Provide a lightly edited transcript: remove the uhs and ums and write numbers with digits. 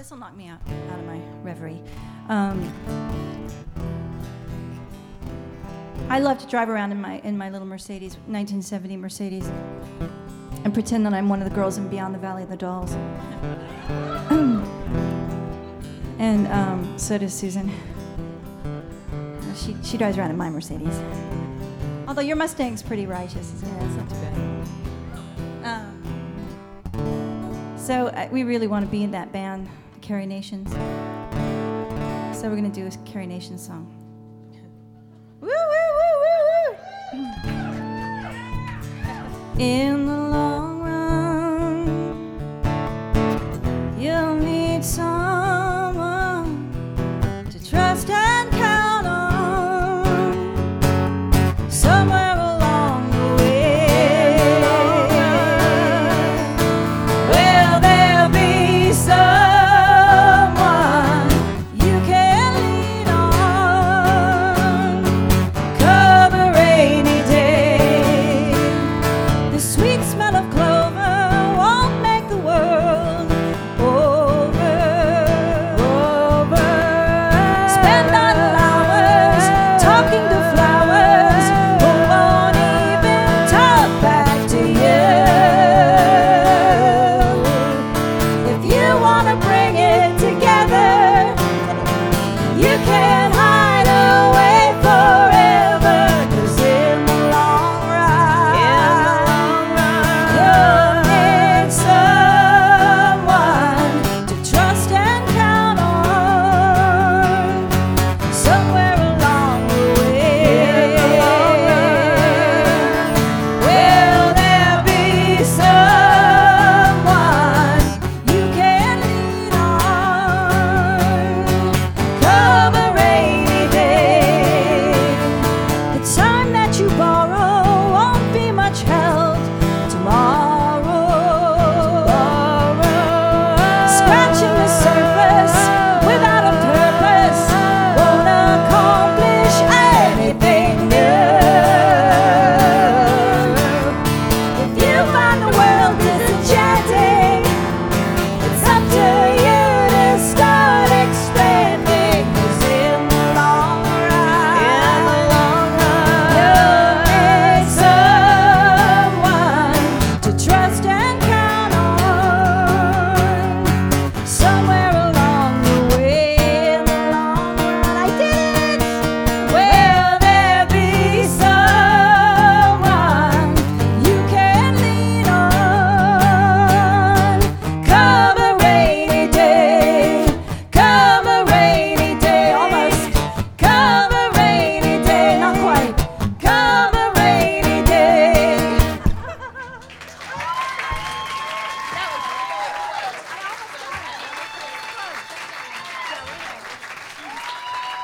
This will knock me out of my reverie. I love to drive around in my little Mercedes, 1970 Mercedes, and pretend that I'm one of the girls in Beyond the Valley of the Dolls. And so does Susan. She drives around in my Mercedes. Although your Mustang's pretty righteous, isn't it? It's not too bad. So we really want to be in that band, the Carrie Nations. So we're going to do a Carrie Nations song. Woo, woo, woo, woo, woo. In the long run, you'll need someone to trust and count on somewhere along the way. Will there be someone you can lean on? Come a rainy day, the sweet smell of clothes